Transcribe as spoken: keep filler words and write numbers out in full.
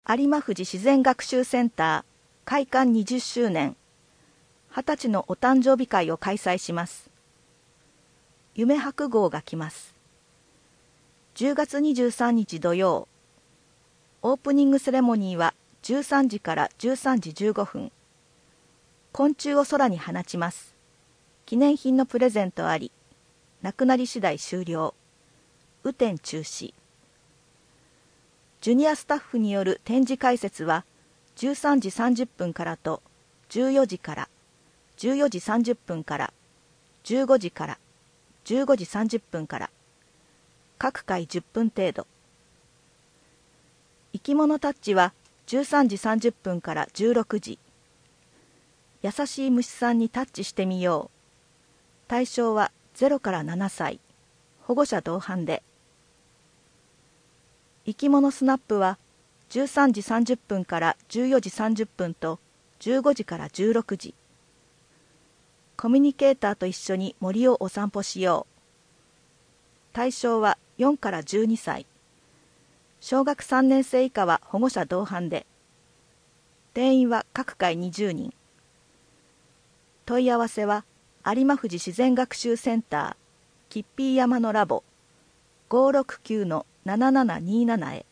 有馬富士自然学習センター開館にじゅっしゅうねん、はたちのお誕生日会を開催します。夢白号が来ます。じゅうがつにじゅうさんにち土曜、オープニングセレモニーはじゅうさんじからじゅうさんじじゅうごふん。昆虫を空に放ちます。記念品のプレゼントあり、なくなり次第終了。雨天中止。ジュニアスタッフによる展示解説はじゅうさんじさんじゅっぷんからとじゅうよじから、じゅうよじさんじゅっぷんから、じゅうごじから、じゅうごじさんじゅっぷんから、各回じゅっぷん程度。生き物タッチはじゅうさんじさんじゅっぷんからじゅうろくじ。優しい虫さんにタッチしてみよう。対象はゼロからななさい。保護者同伴で。生き物スナップはじゅうさんじさんじゅっぷんからじゅうよじさんじゅっぷんとじゅうごじからじゅうろくじ。コミュニケーターと一緒に森をお散歩しよう。対象はよんからじゅうにさい。小学さんねんせい以下は保護者同伴で。定員は各回にじゅうにん。問い合わせは有馬富士自然学習センターキッピー山のラボ ごーろくきゅうのななななにーなな へ。